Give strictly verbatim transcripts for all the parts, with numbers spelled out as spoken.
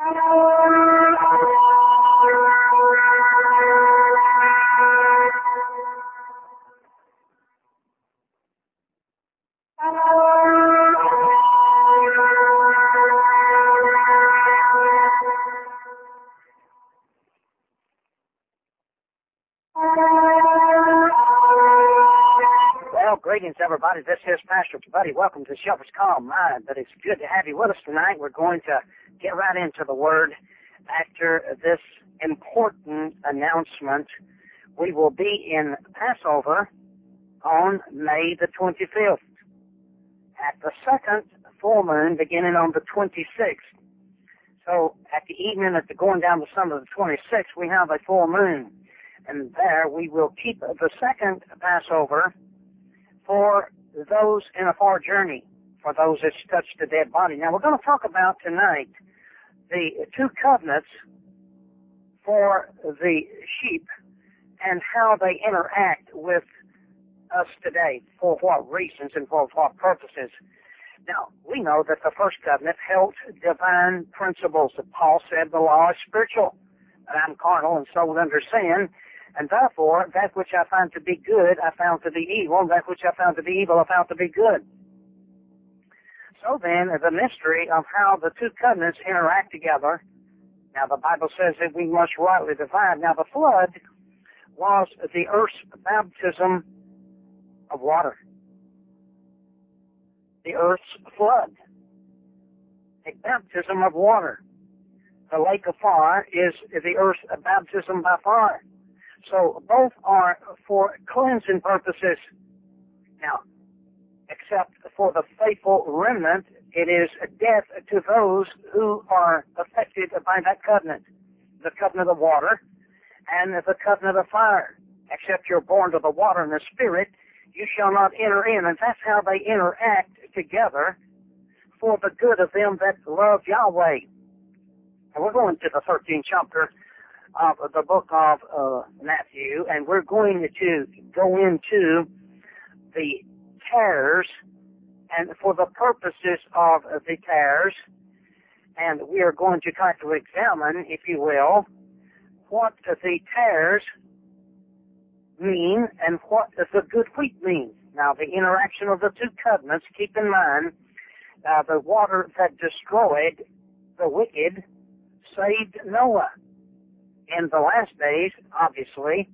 Well, greetings, everybody. This is Pastor Buddy. Welcome to Shepherd's Calm Mind. But it's good to have you with us tonight. We're going to get right into the Word. After this important announcement, we will be in Passover on May the twenty-fifth at the second full moon beginning on the twenty-sixth. So at the evening, at the going down the sun of the twenty-sixth, we have a full moon. And there we will keep the second Passover for those in a far journey, for those that touch the dead body. Now, we're going to talk about tonight the two covenants for the sheep and how they interact with us today, for what reasons and for what purposes. Now, we know that the first covenant held divine principles. That Paul said the law is spiritual, and I'm carnal and sold under sin. And therefore, that which I found to be good, I found to be evil, and that which I found to be evil, I found to be good. So then, the mystery of how the two covenants interact together, now the Bible says that we must rightly divide. Now, the flood was the earth's baptism of water. The earth's flood. A baptism of water. The lake of fire is the earth's baptism by fire. So both are for cleansing purposes. Now, except for the faithful remnant, it is death to those who are affected by that covenant, the covenant of water and the covenant of fire. Except you're born to the water and the Spirit, you shall not enter in. And that's how they interact together for the good of them that love Yahweh. And we're going to the thirteenth chapter of the book of uh, Matthew, and we're going to go into the tares, and for the purposes of the tares, and we are going to try to examine, if you will, what the tares mean and what the good wheat means. Now, the interaction of the two covenants, keep in mind, uh, the water that destroyed the wicked saved Noah. In the last days, obviously,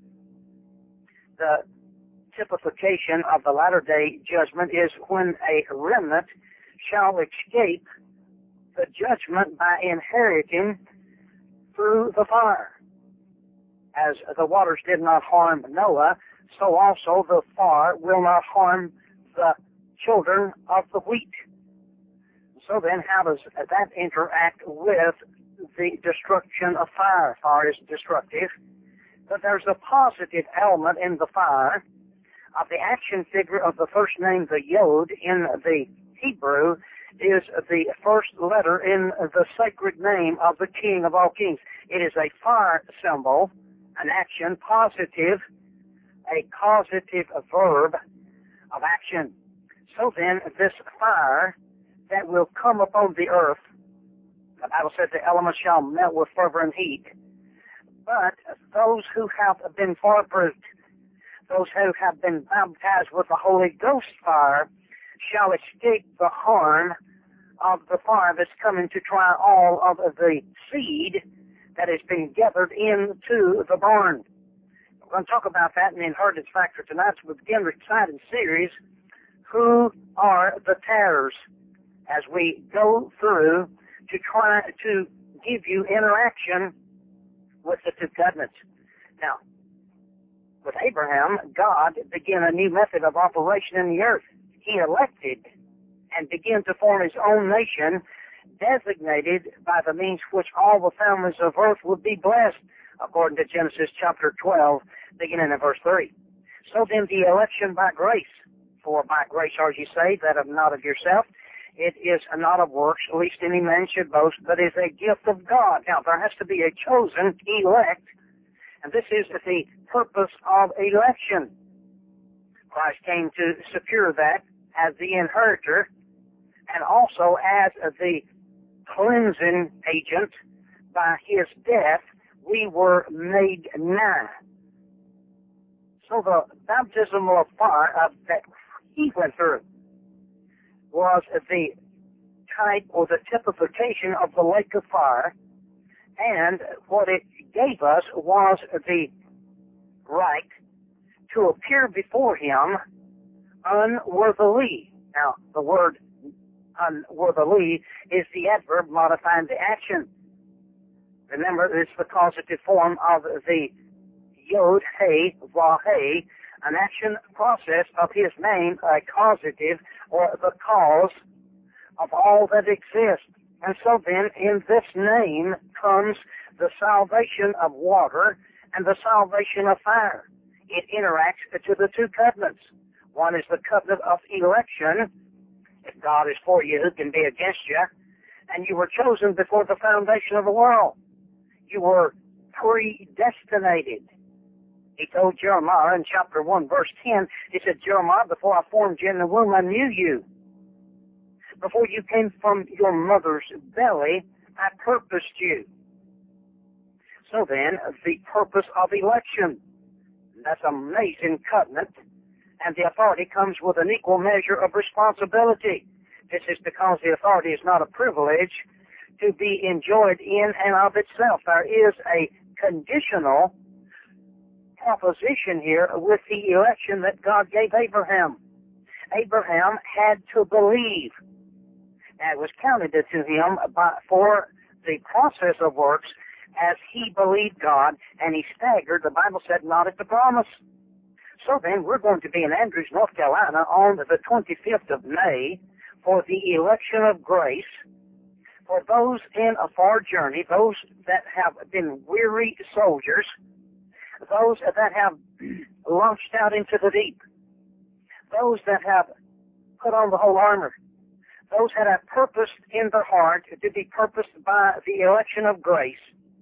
the typification of the latter-day judgment is when a remnant shall escape the judgment by inheriting through the fire. As the waters did not harm Noah, so also the fire will not harm the children of the wheat. So then, how does that interact with the destruction of fire? Fire is destructive, but there's a positive element in the fire of the action figure of the first name, the Yod, in the Hebrew, is the first letter in the sacred name of the King of all kings. It is a fire symbol, an action, positive, a causative verb of action. So then, this fire that will come upon the earth, the Bible says the elements shall melt with fervor and heat. But those who have been fireproofed, those who have been baptized with the Holy Ghost fire, shall escape the harm of the fire that's coming to try all of the seed that has been gathered into the barn. We're going to talk about that in the inheritance factor tonight. So we begin the exciting series, Who Are the Tares? As we go through to try to give you interaction with the two covenants. Now, with Abraham, God began a new method of operation in the earth. He elected and began to form his own nation, designated by the means which all the families of earth would be blessed, according to Genesis chapter twelve, beginning in verse three. So then the election by grace, for by grace are ye saved, that of not of yourself. It is not of works, lest any man should boast, but is a gift of God. Now, there has to be a chosen elect, and this is the purpose of election. Christ came to secure that as the inheritor and also as the cleansing agent by his death we were made nigh. So the baptism of fire uh, that he went through was the type or the typification of the lake of fire, and what it gave us was the right to appear before him unworthily. Now, the word unworthily is the adverb modifying the action. Remember, it's the causative form of the yod, he, vah, he, an action process of his name, a causative, or the cause of all that exists. And so then, in this name comes the salvation of water and the salvation of fire. It interacts to the two covenants. One is the covenant of election. If God is for you, who can be against you? And you were chosen before the foundation of the world. You were predestinated. He told Jeremiah in chapter one, verse ten, he said, Jeremiah, before I formed you in the womb, I knew you. Before you came from your mother's belly, I purposed you. So then, the purpose of election. That's an amazing covenant. And the authority comes with an equal measure of responsibility. This is because the authority is not a privilege to be enjoyed in and of itself. There is a conditional proposition here with the election that God gave Abraham. Abraham had to believe. And it was counted to him by, for the process of works as he believed God, and he staggered, the Bible said, not at the promise. So then, we're going to be in Andrews, North Carolina on the twenty-fifth of May for the election of grace for those in a far journey, those that have been weary soldiers, those that have launched out into the deep, those that have put on the whole armor, those that have purposed in their heart to be purposed by the election of grace,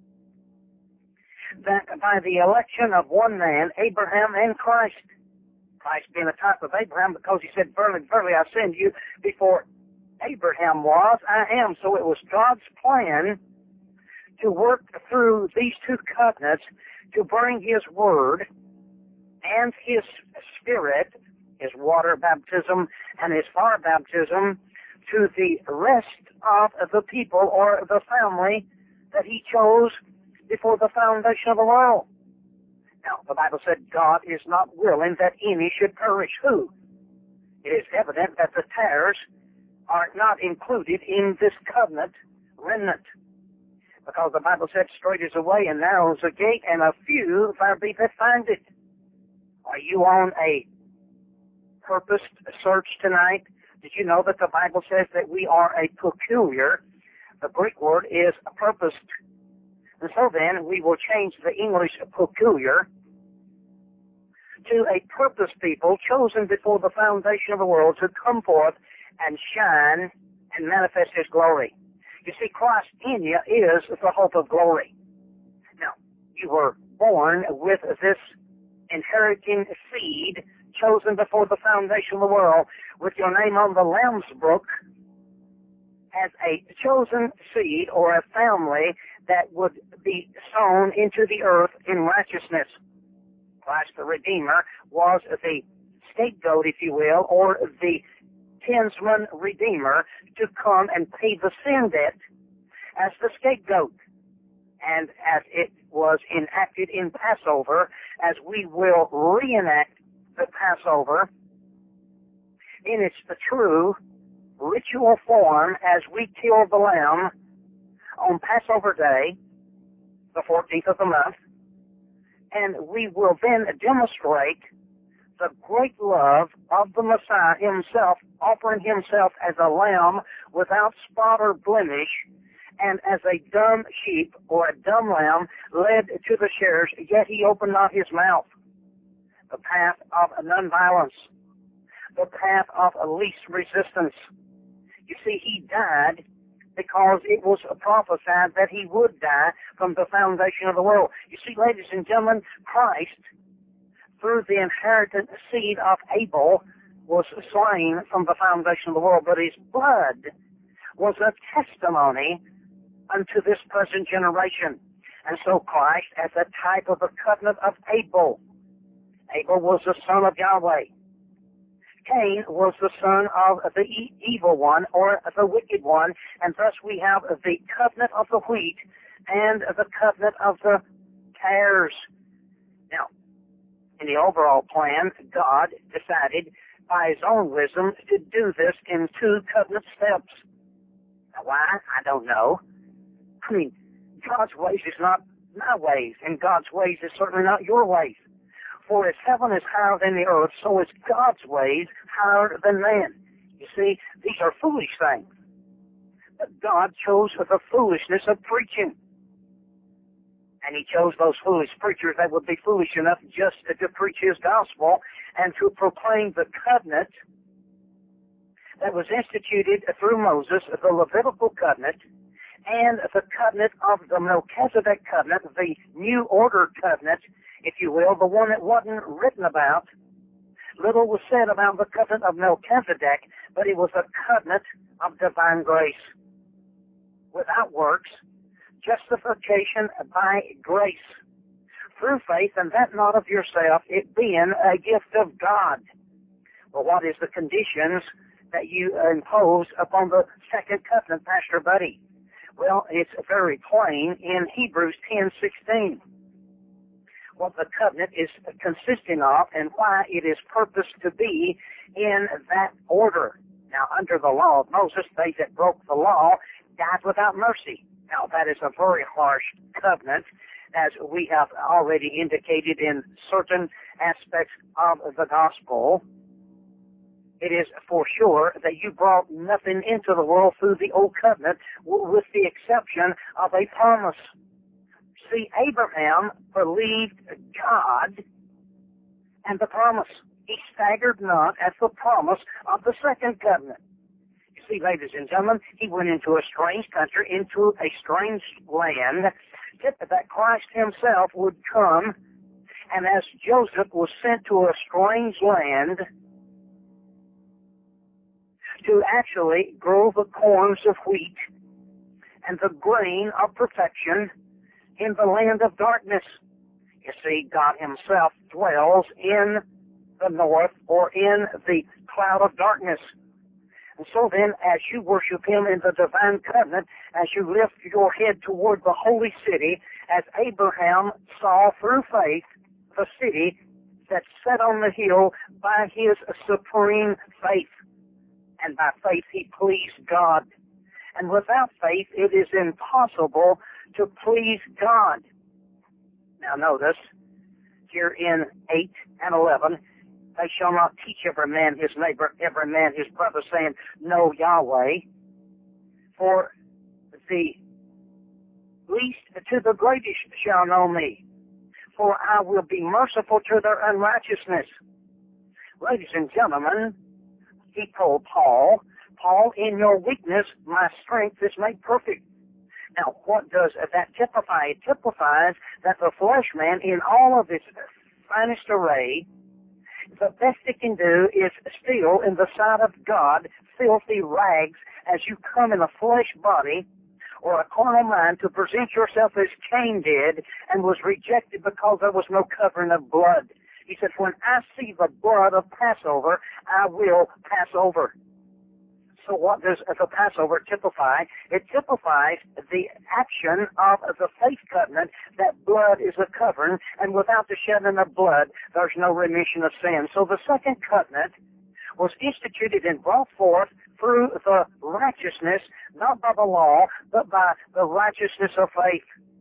that by the election of one man, Abraham and Christ, Christ being a type of Abraham because he said, verily, verily, I send you before Abraham was, I am. So it was God's plan to work through these two covenants to bring his word and his spirit, his water baptism and his fire baptism, to the rest of the people or the family that he chose before the foundation of the world. Now, the Bible said God is not willing that any should perish. Who? It is evident that the tares are not included in this covenant remnant, because the Bible said, straight is the way and narrow is the gate, and a few there be that find it. Are you on a purposed search tonight? Did you know that the Bible says that we are a peculiar? The Greek word is purposed. And so then, we will change the English peculiar to a purpose people chosen before the foundation of the world to come forth and shine and manifest his glory. You see, Christ in you is the hope of glory. Now, you were born with this inheriting seed chosen before the foundation of the world, with your name on the Lamb's book as a chosen seed or a family that would be sown into the earth in righteousness. Christ the Redeemer was the scapegoat, if you will, or the kinsman redeemer to come and pay the sin debt as the scapegoat. And as it was enacted in Passover, as we will reenact the Passover in its true ritual form as we kill the lamb on Passover Day, the fourteenth of the month, and we will then demonstrate the great love of the Messiah himself, offering himself as a lamb without spot or blemish, and as a dumb sheep or a dumb lamb led to the shearers, yet he opened not his mouth. The path of nonviolence, the path of least resistance. You see, he died because it was prophesied that he would die from the foundation of the world. You see, ladies and gentlemen, Christ, through the inherited seed of Abel, was slain from the foundation of the world, but his blood was a testimony unto this present generation. And so Christ, as a type of the covenant of Abel. Abel was the son of Yahweh. Cain was the son of the e- evil one, or the wicked one, and thus we have the covenant of the wheat and the covenant of the tares. Now, in the overall plan, God decided by his own wisdom to do this in two covenant steps. Now, why? I don't know. I mean, God's ways is not my ways, and God's ways is certainly not your ways. For as heaven is higher than the earth, so is God's ways higher than man. You see, these are foolish things. But God chose the foolishness of preaching. And he chose those foolish preachers that would be foolish enough just to preach his gospel and to proclaim the covenant that was instituted through Moses, the Levitical covenant, and the covenant of the Melchizedek covenant, the new order covenant, if you will, the one that wasn't written about. Little was said about the covenant of Melchizedek, but it was a covenant of divine grace. Without works, justification by grace, through faith, and that not of yourself, it being a gift of God. Well, what is the conditions that you impose upon the second covenant, Pastor Buddy? Well, it's very plain in Hebrews ten sixteen. What the covenant is consisting of and why it is purposed to be in that order. Now, under the law of Moses, they that broke the law died without mercy. Now, that is a very harsh covenant, as we have already indicated in certain aspects of the gospel. It is for sure that you brought nothing into the world through the old covenant, with the exception of a promise. See, Abraham believed God and the promise. He staggered not at the promise of the second covenant. You see, ladies and gentlemen, he went into a strange country, into a strange land, that Christ himself would come, and as Joseph was sent to a strange land to actually grow the corns of wheat and the grain of perfection in the land of darkness. You see, God himself dwells in the north, or in the cloud of darkness. And so then, as you worship him in the divine covenant, as you lift your head toward the holy city, as Abraham saw through faith the city that sat on the hill by his supreme faith, and by faith he pleased God. And without faith, it is impossible to please God. Now notice, here in eight and eleven, they shall not teach every man his neighbor, every man his brother, saying, Know Yahweh, for the least to the greatest shall know me, for I will be merciful to their unrighteousness. Ladies and gentlemen, he told Paul, Paul, in your weakness, my strength is made perfect. Now, what does that typify? It typifies that the flesh man, in all of its finest array, the best it can do is still, in the sight of God, filthy rags as you come in a flesh body or a carnal mind to present yourself as Cain did and was rejected because there was no covering of blood. He said, when I see the blood of Passover, I will pass over. So what does the Passover typify? It typifies the action of the faith covenant, that blood is a covering, and without the shedding of blood, there's no remission of sin. So the second covenant was instituted and brought forth through the righteousness, not by the law, but by the righteousness of faith.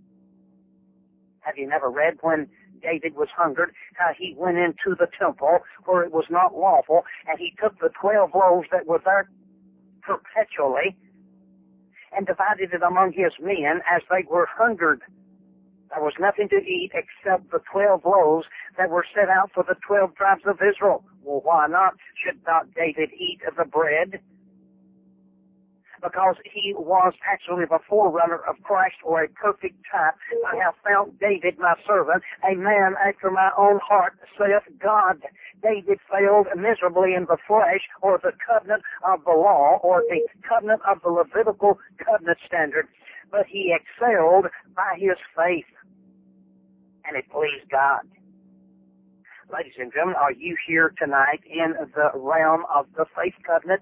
Have you never read when David was hungered, how he went into the temple where it was not lawful, and he took the twelve loaves that were there perpetually and divided it among his men as they were hungered. There was nothing to eat except the twelve loaves that were set out for the twelve tribes of Israel. Well, why not? Should not David eat of the bread because he was actually the forerunner of Christ, or a perfect type. I have found David, my servant, a man after my own heart, saith God. David failed miserably in the flesh, or the covenant of the law, or the covenant of the Levitical covenant standard, but he excelled by his faith, and it pleased God. Ladies and gentlemen, are you here tonight in the realm of the faith covenant?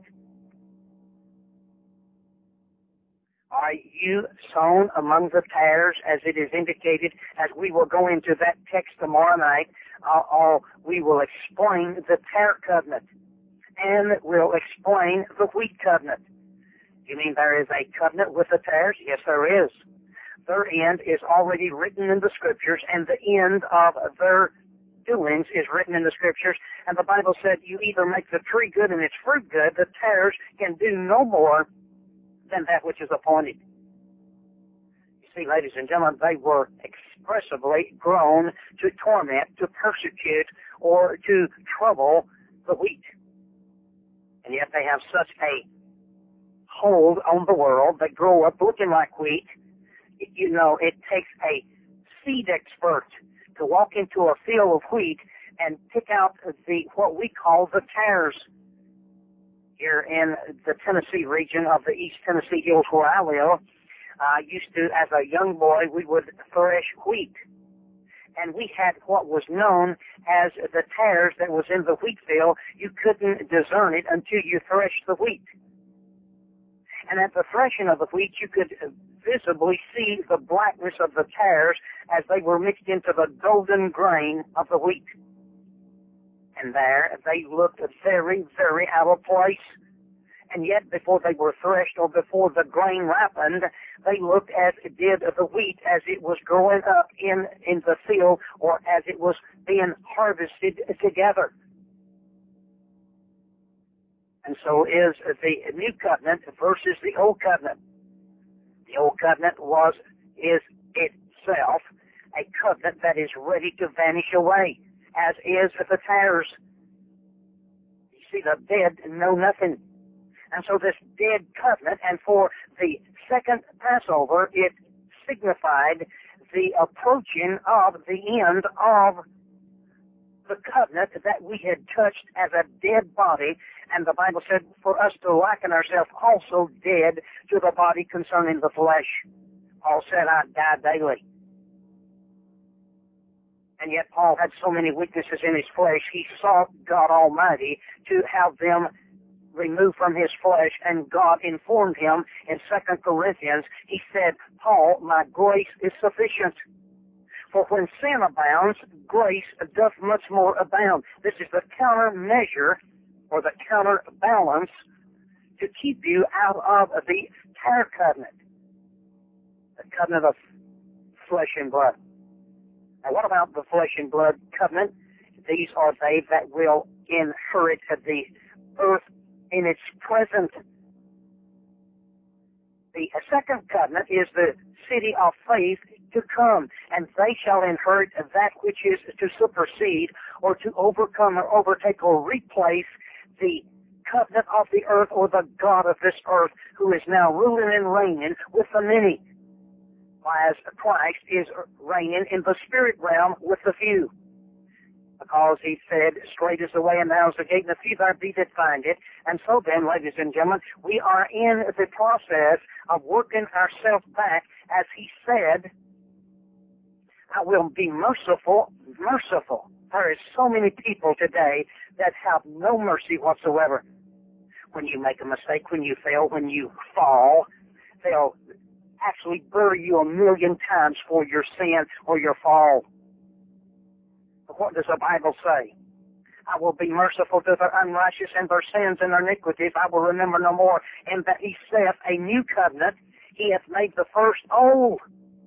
Are you sown among the tares, as it is indicated, as we will go into that text tomorrow night, uh, or we will explain the tare covenant, and we'll explain the wheat covenant. You mean there is a covenant with the tares? Yes, there is. Their end is already written in the Scriptures, and the end of their doings is written in the Scriptures, and the Bible said you either make the tree good and its fruit good, the tares can do no more than that which is appointed. You see, ladies and gentlemen, they were expressively grown to torment, to persecute, or to trouble the wheat. And yet they have such a hold on the world. They grow up looking like wheat. You know, it takes a seed expert to walk into a field of wheat and pick out the what we call the tares. Here in the Tennessee region of the East Tennessee Hills where I live, I uh, used to, as a young boy, we would thresh wheat. And we had what was known as the tares that was in the wheat field. You couldn't discern it until you threshed the wheat. And at the threshing of the wheat, you could visibly see the blackness of the tares as they were mixed into the golden grain of the wheat. And there they looked very, very out of place. And yet before they were threshed or before the grain ripened, they looked as it did the wheat as it was growing up in, in the field, or as it was being harvested together. And so is the New Covenant versus the Old Covenant. The Old Covenant was, is itself a covenant that is ready to vanish away, as is the tares. You see, the dead know nothing. And so this dead covenant, and for the second Passover, it signified the approaching of the end of the covenant that we had touched as a dead body, and the Bible said for us to liken ourselves also dead to the body concerning the flesh. Paul said, I die daily. And yet Paul had so many weaknesses in his flesh, he sought God Almighty to have them removed from his flesh, and God informed him in Second Corinthians, he said, Paul, my grace is sufficient. For when sin abounds, grace doth much more abound. This is the countermeasure, or the counterbalance, to keep you out of the tare covenant, the covenant of flesh and blood. Now, what about the flesh and blood covenant? These are they that will inherit the earth in its present. The second covenant is the city of faith to come, and they shall inherit that which is to supersede or to overcome or overtake or replace the covenant of the earth, or the God of this earth, who is now ruling and reigning with the many, as Christ is reigning in the spirit realm with the few. Because he said, straight is the way and narrow is the gate, and the few there be that find it. And so then, ladies and gentlemen, we are in the process of working ourselves back, as he said, I will be merciful, merciful. There is so many people today that have no mercy whatsoever. When you make a mistake, when you fail, when you fall, they'll actually bury you a million times for your sin or your fall. But what does the Bible say? I will be merciful to their unrighteous and their sins and their iniquities. I will remember no more. And that he saith, a new covenant, he hath made the first old.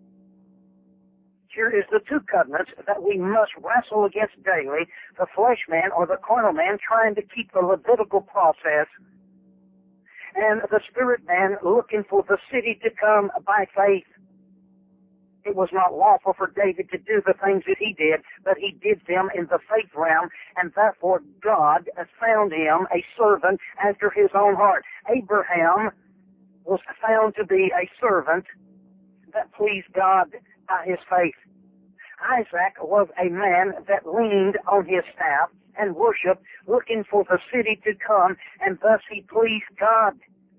Here is the two covenants that we must wrestle against daily, the flesh man or the carnal man trying to keep the Levitical process, and the spirit man looking for the city to come by faith. It was not lawful for David to do the things that he did, but he did them in the faith realm, and therefore God found him a servant after his own heart. Abraham was found to be a servant that pleased God by his faith. Isaac was a man that leaned on his staff and worshiped, looking for the city to come, and thus he pleased God.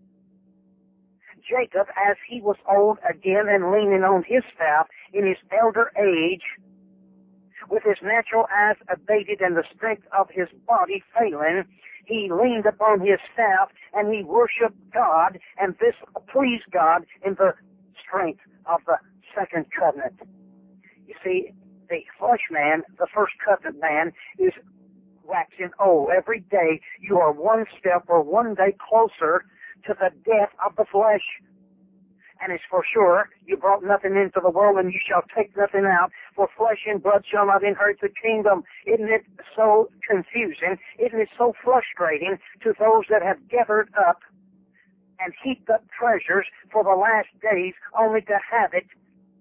Jacob, as he was old again and leaning on his staff in his elder age, with his natural eyes abated and the strength of his body failing, he leaned upon his staff and he worshiped God, and this pleased God in the strength of the second covenant. You see, the flesh man, the first covenant man, is waxing old. Every day you are one step or one day closer to the death of the flesh. And it's for sure, you brought nothing into the world and you shall take nothing out, for flesh and blood shall not inherit the kingdom. Isn't it so confusing? Isn't it so frustrating to those that have gathered up and heaped up treasures for the last days only to have it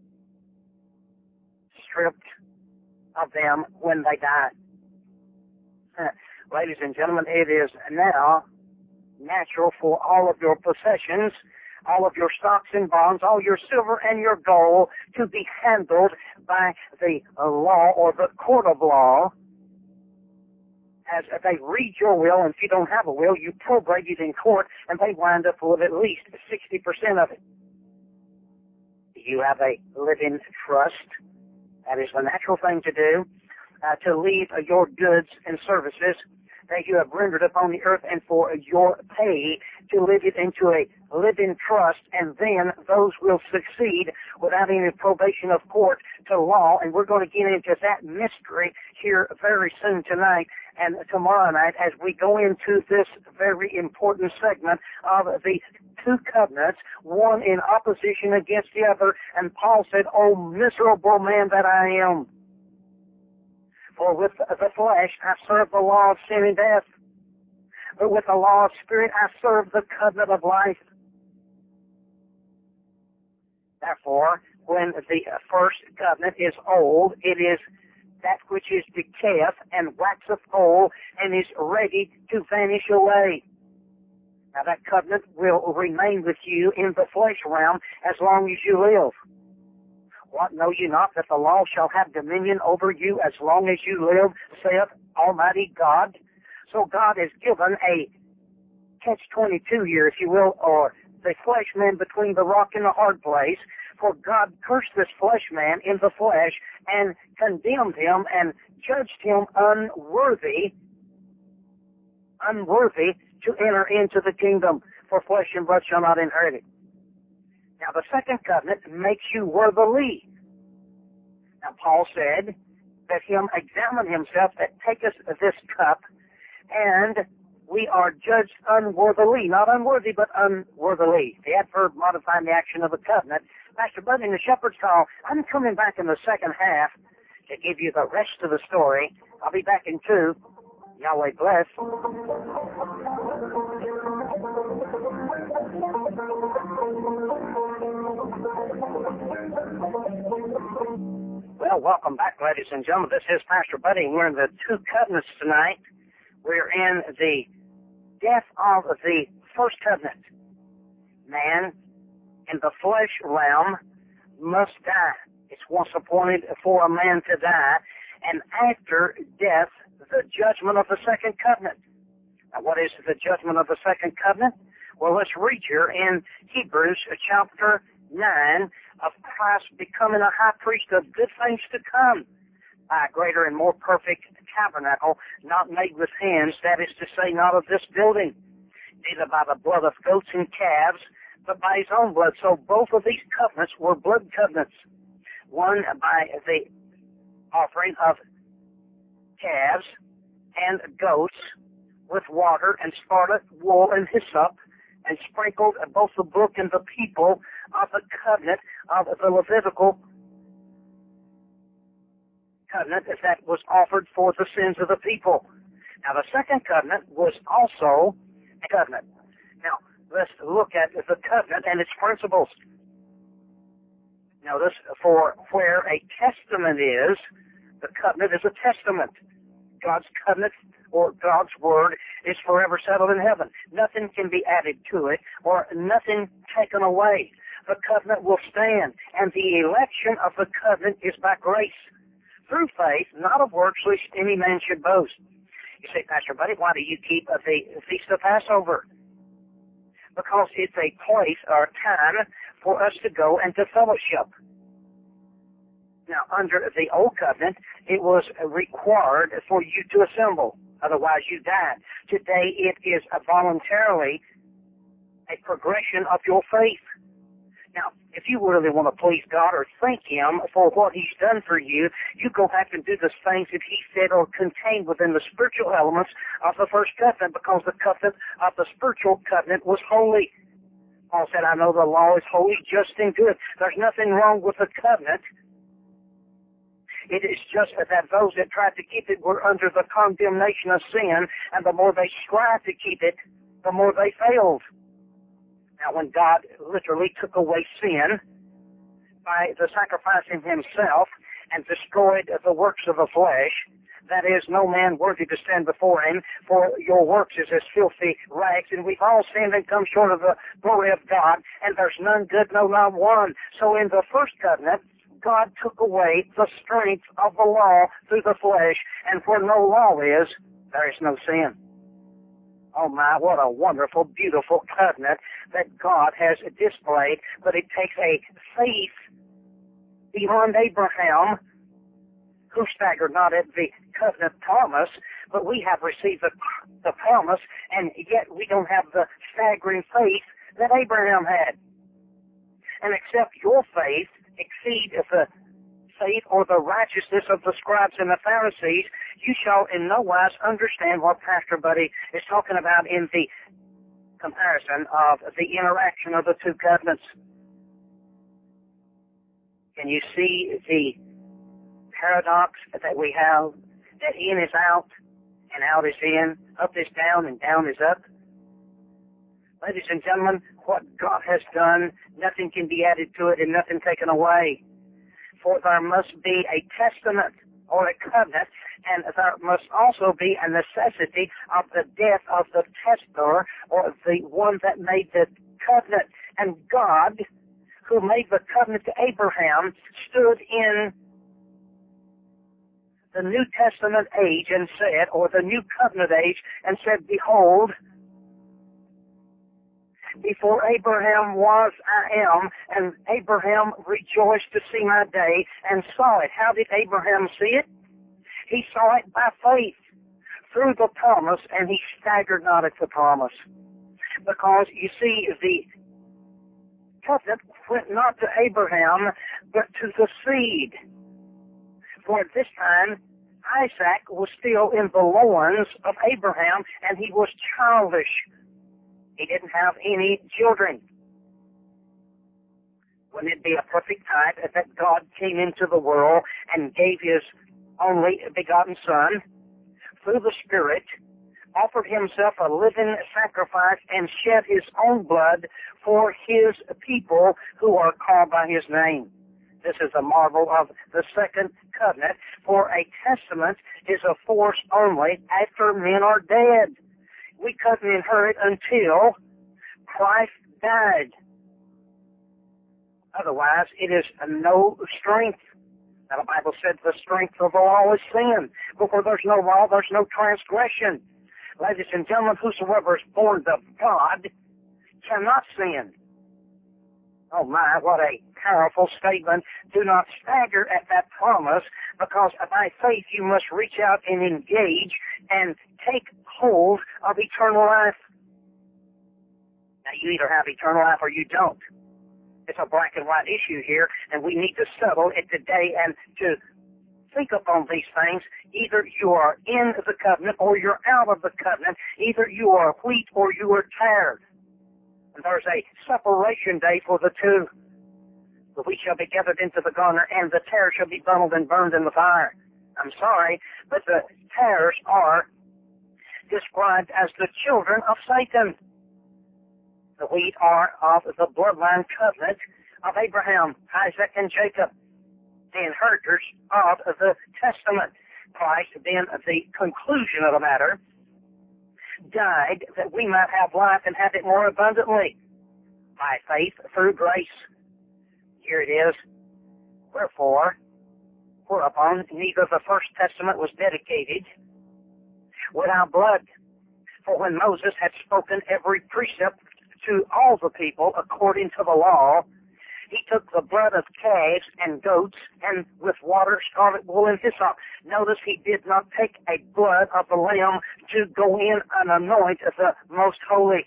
stripped of them when they die? Uh, ladies and gentlemen, it is now natural for all of your possessions, all of your stocks and bonds, all your silver and your gold to be handled by the law or the court of law. As they read your will, and if you don't have a will, you probate it in court, and they wind up with at least sixty percent of it. You have a living trust. That is the natural thing to do, uh, to leave uh, your goods and services that you have rendered upon the earth, and for your pay to leave it into a living trust, and then those will succeed without any probation of court to law. And we're going to get into that mystery here very soon tonight and tomorrow night as we go into this very important segment of the two covenants, one in opposition against the other. And Paul said, "Oh, miserable man that I am. For with the flesh I serve the law of sin and death, but with the law of spirit I serve the covenant of life." Therefore, when the first covenant is old, it is that which is decayeth and waxeth old and is ready to vanish away. Now that covenant will remain with you in the flesh realm as long as you live. What, know you not that the law shall have dominion over you as long as you live, saith Almighty God? So God has given a catch twenty-two here, if you will, or the flesh man between the rock and the hard place. For God cursed this flesh man in the flesh and condemned him and judged him unworthy, unworthy to enter into the kingdom, for flesh and blood shall not inherit it. Now the second covenant makes you worthily. Now Paul said that him examine himself that taketh this cup, and we are judged unworthily. Not unworthy, but unworthily. The adverb modifying the action of the covenant. Pastor Bud in the Shepherd's Call, I'm coming back in the second half to give you the rest of the story. I'll be back in two. Yahweh bless. Well, welcome back, ladies and gentlemen. This is Pastor Buddy. We're in the two covenants tonight. We're in the death of the first covenant. Man in the flesh realm must die. It's once appointed for a man to die. And after death, the judgment of the second covenant. Now, what is the judgment of the second covenant? Well, let's read here in Hebrews chapter nine of Christ becoming a high priest of good things to come by a greater and more perfect tabernacle, not made with hands, that is to say, not of this building, neither by the blood of goats and calves, but by his own blood. So both of these covenants were blood covenants. One by the offering of calves and goats with water and scarlet wool and hyssop, and sprinkled both the book and the people of the covenant of the Levitical covenant that was offered for the sins of the people. Now the second covenant was also a covenant. Now let's look at the covenant and its principles. Notice, for where a testament is, the covenant is a testament. God's covenant or God's word is forever settled in heaven. Nothing can be added to it or nothing taken away. The covenant will stand, and the election of the covenant is by grace, through faith, not of works, lest any man should boast. You say, Pastor Buddy, why do you keep the Feast of Passover? Because it's a place or a time for us to go and to fellowship. Now, under the Old Covenant, it was required for you to assemble. Otherwise, you died. Today, it is a voluntarily a progression of your faith. Now, if you really want to please God or thank Him for what He's done for you, you go back and do the things that He said are contained within the spiritual elements of the first covenant, because the covenant of the spiritual covenant was holy. Paul said, I know the law is holy, just, and good. There's nothing wrong with the covenant. It is just that those that tried to keep it were under the condemnation of sin, and the more they strived to keep it, the more they failed. Now, when God literally took away sin by the sacrificing Himself and destroyed the works of the flesh, that is, no man worthy to stand before Him, for your works is as filthy rags, and we've all sinned and come short of the glory of God, and there's none good, no, not one. So in the first covenant, God took away the strength of the law through the flesh, and where no law is, there is no sin. Oh my, what a wonderful, beautiful covenant that God has displayed. But it takes a faith beyond Abraham, who staggered not at the covenant promise, but we have received the, the promise, and yet we don't have the staggering faith that Abraham had. And except your faith exceed the faith or the righteousness of the scribes and the Pharisees, you shall in no wise understand what Pastor Buddy is talking about in the comparison of the interaction of the two covenants. Can you see the paradox that we have, that in is out and out is in, up is down and down is up? Ladies and gentlemen, what God has done, nothing can be added to it and nothing taken away. For there must be a testament or a covenant, and there must also be a necessity of the death of the testator, or the one that made the covenant. And God, who made the covenant to Abraham, stood in the New Testament age and said, or the New Covenant age, and said, behold, before Abraham was, I am, and Abraham rejoiced to see my day and saw it. How did Abraham see it? He saw it by faith through the promise, and he staggered not at the promise. Because, you see, the covenant went not to Abraham, but to the seed. For at this time, Isaac was still in the loins of Abraham, and he was childish. He didn't have any children. Wouldn't it be a perfect type that God came into the world and gave His only begotten Son through the Spirit, offered Himself a living sacrifice, and shed His own blood for His people who are called by His name? This is a marvel of the second covenant, for a testament is a force only after men are dead. We couldn't inherit until Christ died. Otherwise, it is no strength. Now, the Bible said the strength of the law is sin. But where there's no law, there's no transgression. Ladies and gentlemen, whosoever is born of God cannot sin. Oh my, what a powerful statement. Do not stagger at that promise, because by faith you must reach out and engage and take hold of eternal life. Now, you either have eternal life or you don't. It's a black and white issue here, and we need to settle it today and to think upon these things. Either you are in the covenant or you're out of the covenant. Either you are wheat or you are tare. And there's a separation day for the two. The wheat shall be gathered into the garner, and the tares shall be bundled and burned in the fire. I'm sorry, but the tares are described as the children of Satan. The wheat are of the bloodline covenant of Abraham, Isaac, and Jacob, the inheritors of the testament. Christ, being the conclusion of the matter, died that we might have life and have it more abundantly. by faith through grace. Here it is. Wherefore, whereupon neither the first testament was dedicated without blood. For when Moses had spoken every precept to all the people according to the law, he took the blood of calves and goats, and with water, scarlet wool, and hyssop. Notice he did not take a blood of the lamb to go in and anoint the most holy.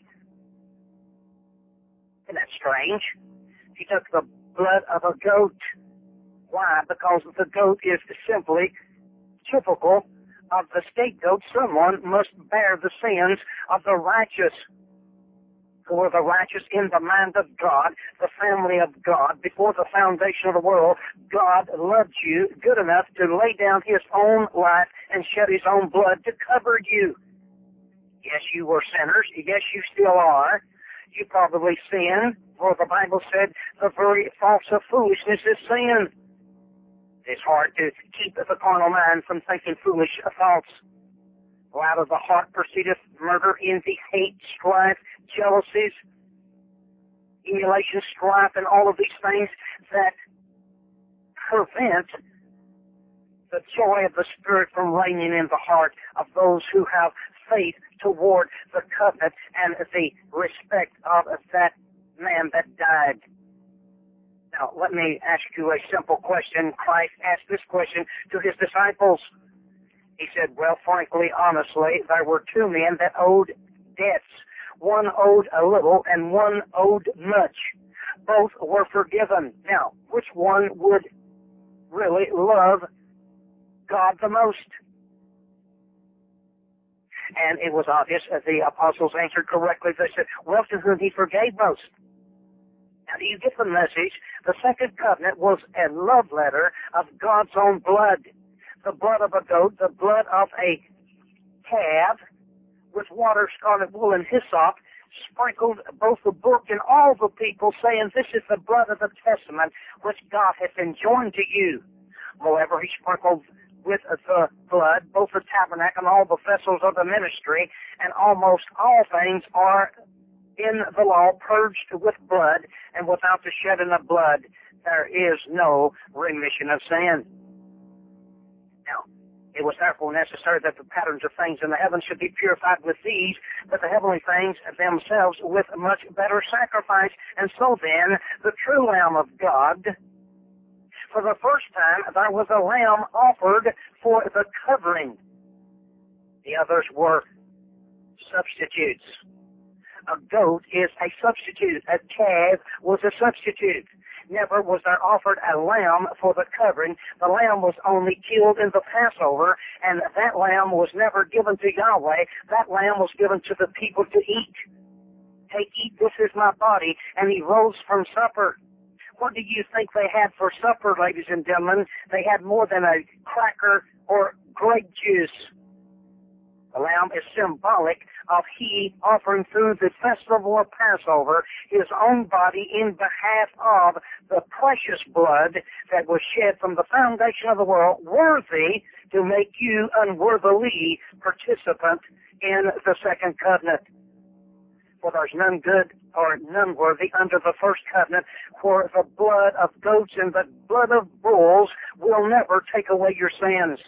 Isn't that strange? He took the blood of a goat. Why? Because the goat is simply typical of the scapegoat. Someone must bear the sins of the righteous, who were the righteous in the mind of God, the family of God. Before the foundation of the world, God loved you good enough to lay down his own life and shed his own blood to cover you. Yes, you were sinners. Yes, you still are. You probably sinned, for the Bible said the very thoughts of foolishness is sin. It's hard to keep the carnal mind from thinking foolish thoughts. For out of the heart proceedeth murder, envy, hate, strife, jealousies, emulation, strife, and all of these things that prevent the joy of the Spirit from reigning in the heart of those who have faith toward the covenant and the respect of that man that died. Now, let me ask you a simple question. Christ asked this question to his disciples. He said, well, frankly, honestly, there were two men that owed debts. One owed a little and one owed much. Both were forgiven. Now, which one would really love God the most? And it was obvious that the apostles answered correctly. They said, well, to whom he forgave most. Now, do you get the message? The second covenant was a love letter of God's own blood. The blood of a goat, the blood of a calf, with water, scarlet wool, and hyssop, sprinkled both the book and all the people, saying, this is the blood of the testament which God hath enjoined to you. Moreover, he sprinkled with the blood both the tabernacle and all the vessels of the ministry, and almost all things are in the law purged with blood, and without the shedding of blood there is no remission of sin. Now, it was therefore necessary that the patterns of things in the heavens should be purified with these, but the heavenly things themselves with much better sacrifice. And so then, the true Lamb of God, for the first time, there was a lamb offered for the covering. The others were substitutes. A goat is a substitute. A calf was a substitute. Never was there offered a lamb for the covering. The lamb was only killed in the Passover, and that lamb was never given to Yahweh. That lamb was given to the people to eat. Take, eat, this is my body. And he rose from supper. What do you think they had for supper, ladies and gentlemen? They had more than a cracker or grape juice. The lamb is symbolic of he offering through the festival of Passover his own body in behalf of the precious blood that was shed from the foundation of the world, worthy to make you unworthily participant in the second covenant. For there's none good or none worthy under the first covenant, for the blood of goats and the blood of bulls will never take away your sins.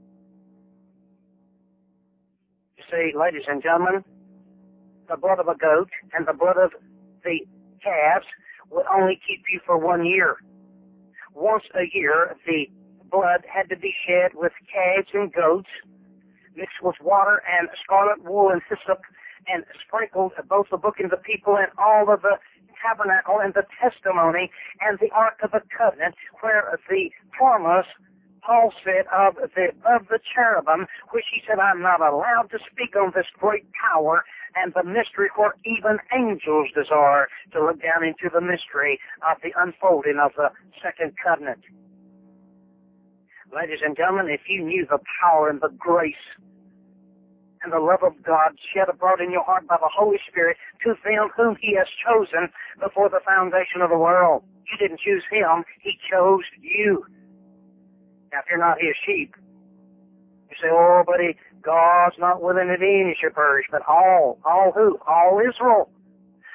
See, ladies and gentlemen, the blood of a goat and the blood of the calves would only keep you for one year. Once a year, the blood had to be shed with calves and goats, mixed with water and scarlet wool and hyssop, and sprinkled both the book and the people and all of the tabernacle and the testimony and the ark of the covenant, where the promise, Paul said, of the, of the cherubim, which he said, I'm not allowed to speak on this great power and the mystery where even angels desire to look down into the mystery of the unfolding of the second covenant. Ladies and gentlemen, if you knew the power and the grace and the love of God shed abroad in your heart by the Holy Spirit to them whom he has chosen before the foundation of the world. You didn't choose him, he chose you. Now, if you're not his sheep, you say, oh, but he, God's not willing that any should perish, but all, all who? All Israel.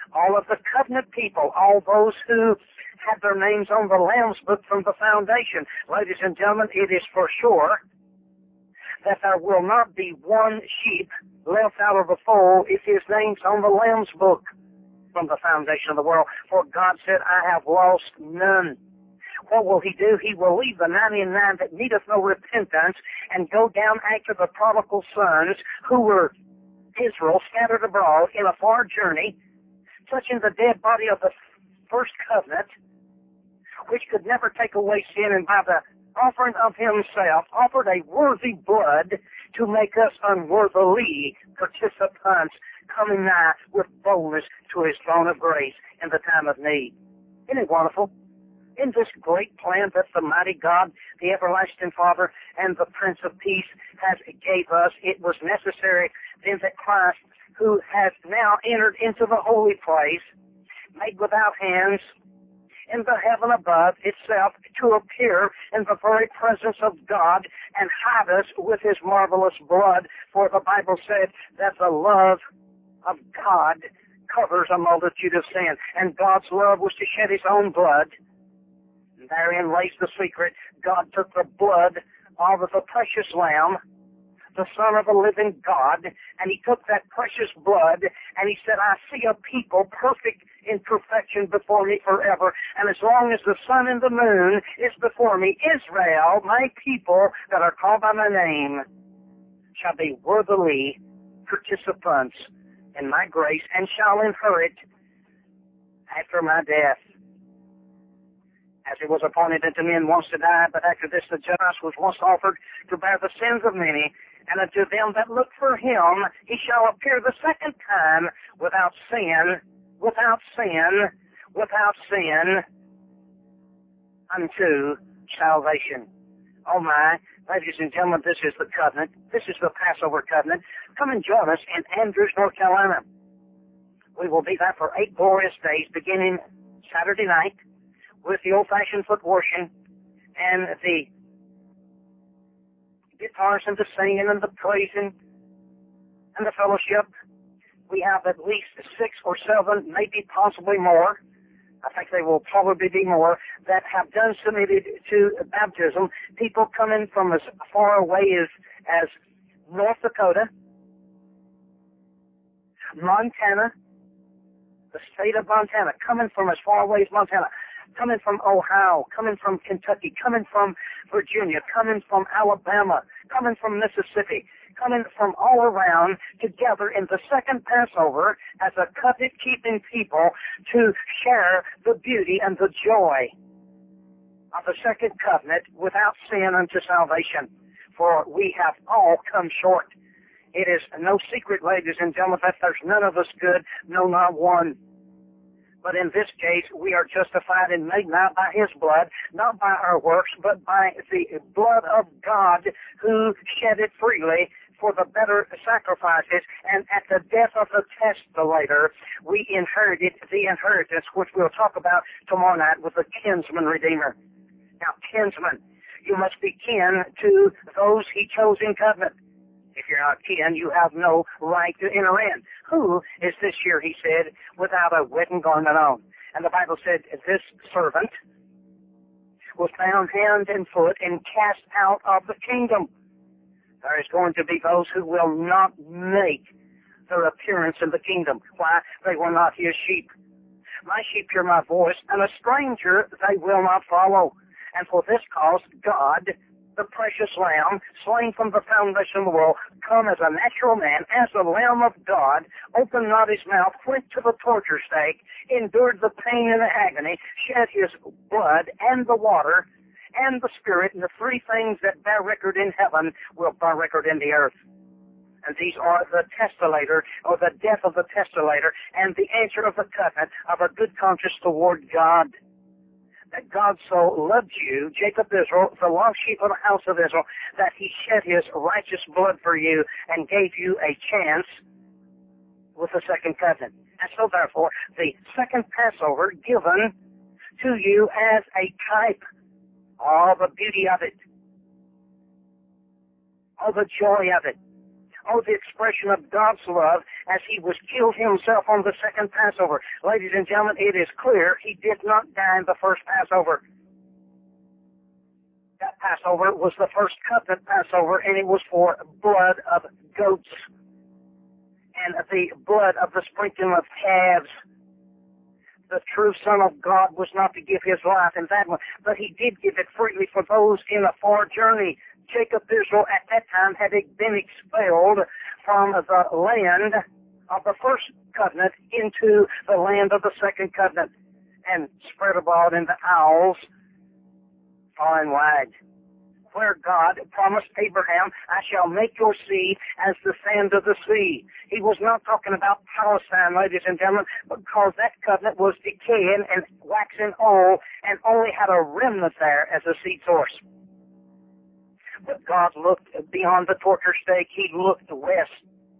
all of the covenant people, all those who had their names on the Lamb's book from the foundation. Ladies and gentlemen, it is for sure that there will not be one sheep left out of the fold if his name's on the Lamb's book from the foundation of the world. For God said, I have lost none. What will he do? He will leave the ninety-nine that needeth no repentance and go down after the prodigal sons who were Israel scattered abroad in a far journey, touching the dead body of the first covenant, which could never take away sin, and by the offering of himself offered a worthy blood to make us unworthily participants, coming nigh with boldness to his throne of grace in the time of need. Isn't it wonderful? In this great plan that the mighty God, the everlasting Father, and the Prince of Peace has gave us, it was necessary then that Christ, who has now entered into the holy place, made without hands, in the heaven above itself, to appear in the very presence of God and hide us with his marvelous blood. For the Bible said that the love of God covers a multitude of sin, and God's love was to shed his own blood. And therein lays the secret. God took the blood of the precious Lamb, the Son of the living God, and he took that precious blood, and he said, I see a people perfect in perfection before me forever, and as long as the sun and the moon is before me, Israel, my people that are called by my name, shall be worthily participants in my grace, and shall inherit after my death. As it was appointed unto men once to die, but after this the just was once offered to bear the sins of many, and unto them that look for him he shall appear the second time without sin, without sin, without sin, unto salvation. Oh my, ladies and gentlemen, this is the covenant. This is the Passover covenant. Come and join us in Andrews, North Carolina. We will be there for eight glorious days, beginning Saturday night, with the old-fashioned foot washing and the guitars and the singing and the praising and the fellowship. We have at least six or seven, maybe possibly more. I think they will probably be more that have done submitted to baptism. People coming from as far away as, as North Dakota, Montana, the state of Montana, coming from as far away as Montana, coming from Ohio, coming from Kentucky, coming from Virginia, coming from Alabama, coming from Mississippi, coming from all around together in the second Passover as a covenant-keeping people to share the beauty and the joy of the second covenant without sin unto salvation. For we have all come short. It is no secret, ladies and gentlemen, that there's none of us good, no, not one. But in this case, we are justified and made not by his blood, not by our works, but by the blood of God who shed it freely for the better sacrifices. And at the death of the testator, we inherited the inheritance, which we'll talk about tomorrow night with the kinsman redeemer. Now, kinsman, you must be kin to those he chose in covenant. If you're not kin, you have no right to enter in. Who is this year, he said, without a wedding garment on? And the Bible said this servant was bound hand and foot and cast out of the kingdom. There is going to be those who will not make their appearance in the kingdom. Why? They were not his sheep. My sheep hear my voice, and a stranger they will not follow. And for this cause, God, the precious Lamb, slain from the foundation of the world, come as a natural man, as the Lamb of God, opened not his mouth, went to the torture stake, endured the pain and the agony, shed his blood and the water and the Spirit, and the three things that bear record in heaven will bear record in the earth. And these are the testator, or the death of the testator, and the answer of the covenant of a good conscience toward God. That God so loved you, Jacob Israel, the lost sheep of the house of Israel, that he shed his righteous blood for you and gave you a chance with the second covenant. And so therefore, the second Passover given to you as a type, all the beauty of it, all the joy of it, Oh, the expression of God's love as he was killed himself on the second Passover. Ladies and gentlemen, it is clear he did not die in the first Passover. That Passover was the first covenant Passover, and it was for blood of goats and the blood of the sprinkling of calves. The true Son of God was not to give his life in that one, but he did give it freely for those in a far journey. Jacob Israel at that time had been expelled from the land of the first covenant into the land of the second covenant and spread abroad in the isles far and wide, where God promised Abraham, I shall make your seed as the sand of the sea. He was not talking about Palestine, ladies and gentlemen, because that covenant was decaying and waxing old and only had a remnant there as a seed source. But God looked beyond the torture stake. He looked west.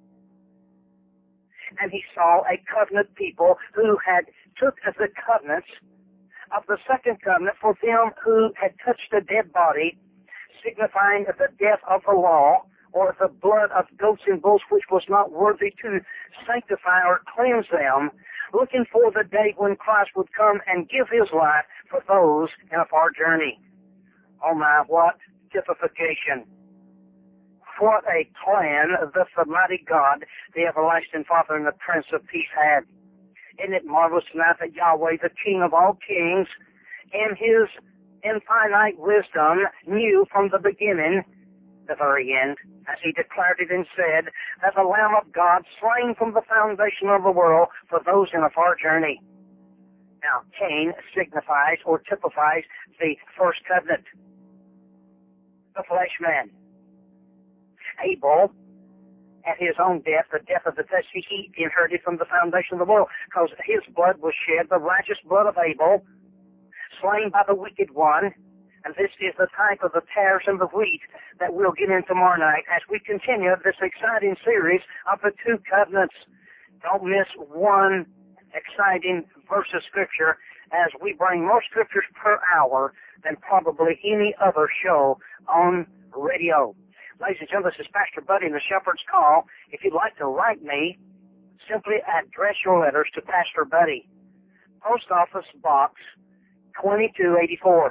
And he saw a covenant people who had took the covenants of the second covenant for them who had touched a dead body, signifying the death of the law, or the blood of goats and bulls which was not worthy to sanctify or cleanse them, looking for the day when Christ would come and give his life for those in a far journey. Oh my, what typification. What a plan that the mighty God, the everlasting Father and the Prince of Peace had. Isn't it marvelous tonight that Yahweh, the King of all kings, in his infinite wisdom, knew from the beginning, the very end, as he declared it and said, that the Lamb of God, slain from the foundation of the world for those in a far journey. Now, Cain signifies or typifies the first covenant, the flesh man. Abel, at his own death, the death of the flesh, he inherited from the foundation of the world, because his blood was shed, the righteous blood of Abel, slain by the wicked one. And this is the type of the tares and the wheat that we'll get in tomorrow night as we continue this exciting series of the two covenants. Don't miss one exciting verse of Scripture, as we bring more Scriptures per hour than probably any other show on radio. Ladies and gentlemen, this is Pastor Buddy in the Shepherd's Call. If you'd like to write me, simply address your letters to Pastor Buddy, Post Office Box twenty-two eighty-four.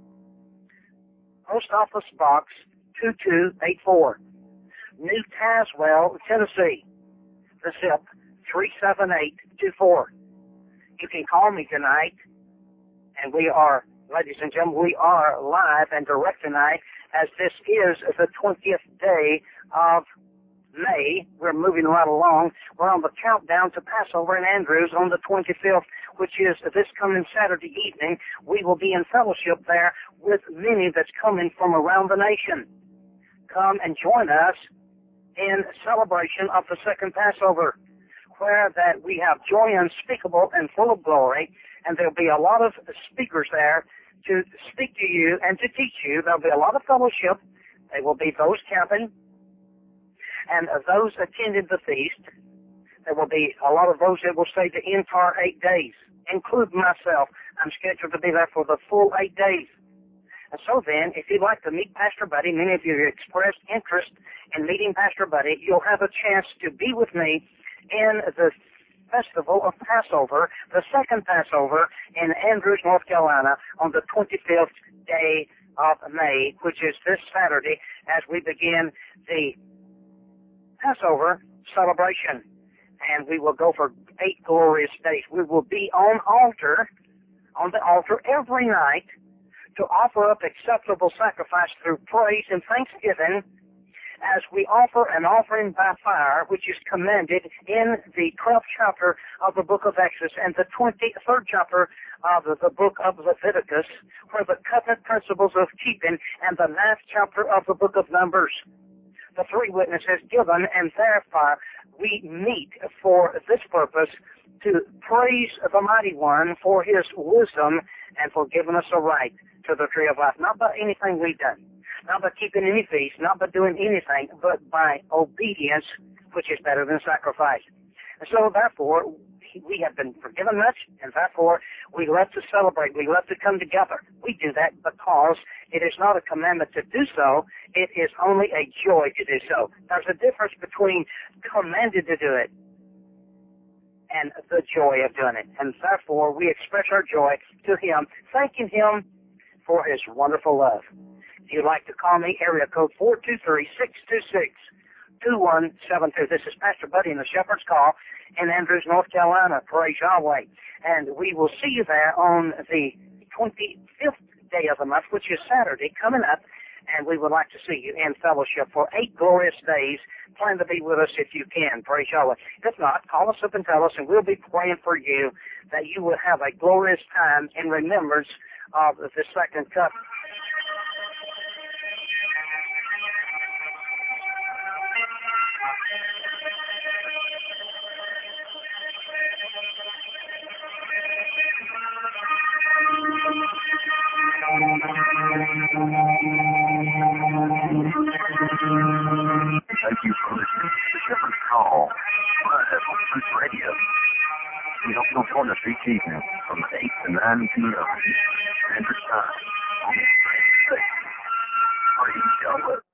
Post Office Box twenty-two eighty-four. New Tazewell, Tennessee. The zip three seven eight two four. You can call me tonight, and we are, ladies and gentlemen, we are live and direct tonight, as this is the twentieth day of May. We're moving right along. We're on the countdown to Passover in Andrews on the twenty-fifth, which is this coming Saturday evening. We will be in fellowship there with many that's coming from around the nation. Come and join us in celebration of the second Passover, where that we have joy unspeakable and full of glory, and there'll be a lot of speakers there to speak to you and to teach you. There'll be a lot of fellowship. There will be those camping and those attending the feast. There will be a lot of those that will stay the entire eight days, including myself. I'm scheduled to be there for the full eight days. And so then, if you'd like to meet Pastor Buddy, many of you expressed interest in meeting Pastor Buddy, you'll have a chance to be with me in the festival of Passover, the second Passover in Andrews, North Carolina, on the twenty-fifth day of May, which is this Saturday, as we begin the Passover celebration. And we will go for eight glorious days. We will be on altar, on the altar every night to offer up acceptable sacrifice through praise and thanksgiving, as we offer an offering by fire, which is commanded in the twelfth chapter of the book of Exodus and the twenty-third chapter of the book of Leviticus, where the covenant principles of keeping, and the ninth chapter of the book of Numbers. The three witnesses given, and therefore we meet for this purpose to praise the Mighty One for his wisdom and for giving us a right to the tree of life, not by anything we've done, not by keeping any feast, not by doing anything, but by obedience, which is better than sacrifice. And so, therefore, we have been forgiven much, and therefore we love to celebrate. We love to come together. We do that because it is not a commandment to do so. It is only a joy to do so. There's a difference between commanded to do it and the joy of doing it. And therefore, we express our joy to Him, thanking Him for His wonderful love. If you'd like to call me, area code four two three, six two six, two one seven two. This is Pastor Buddy in the Shepherd's Call in Andrews, North Carolina. Praise Yahweh. And we will see you there on the twenty-fifth day of the month, which is Saturday, coming up. And we would like to see you in fellowship for eight glorious days. Plan to be with us if you can. Praise Yahweh. If not, call us up and tell us, and we'll be praying for you that you will have a glorious time in remembrance of the second cup. Thank you for listening to the Shepherd's Call, live on Truth Radio. We hope you'll join us each evening from eight to nine p.m. Eastern Standard Time on the same station. Praise Yahweh.